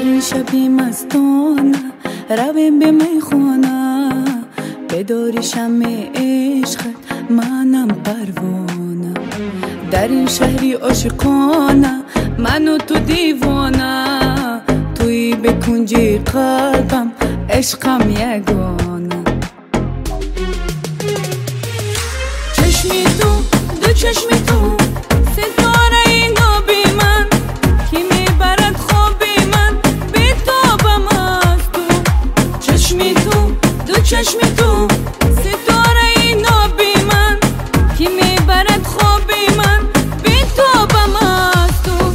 این شبی مستانه رویم به میخونه، بداری شمع عشقت منم پروانه. در این شهری عاشقانه من و تو دیوانه، توی به کنج قلبم عشقم یگانه. چشمی تو دو چشمی تو ستاره اینو بی من، کی میبرد خوابی من بیتابم از تو. چشمی تو دو چشمی تو ستاره اینو بی من، کی میبرد خوابی من بیتابم از تو.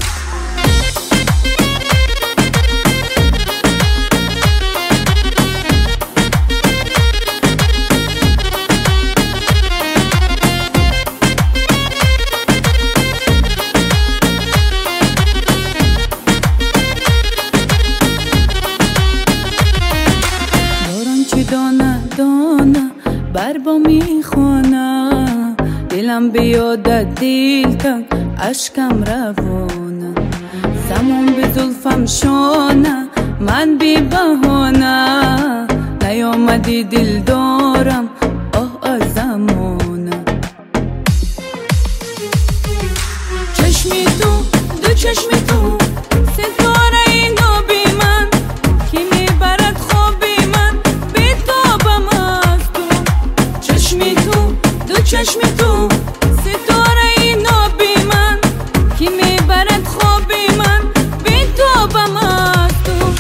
دانه دانه بر با میخونه، دلم بیادت دل تنگ عشقم روانه. زمان به زلفم شانه من بی بهانه، نیامدی دل دارم آه از زمانه. چشمی تو دو چشمی تو ستاره اینو بی من، کی میبرد خوابی من بیتابم از تو. چشمی تو دو چشمی تو ستاره اینو بی من، کی میبرد خوابی من بیتابم از تو.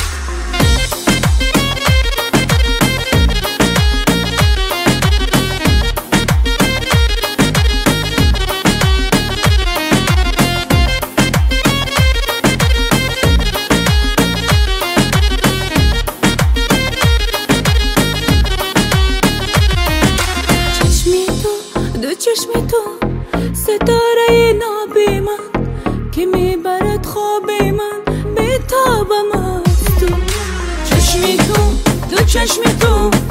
چشمی تو ستاره اینو بی من، کی میبرد خوابی من بیتابم از تو. چشمی تو دو چشمی تو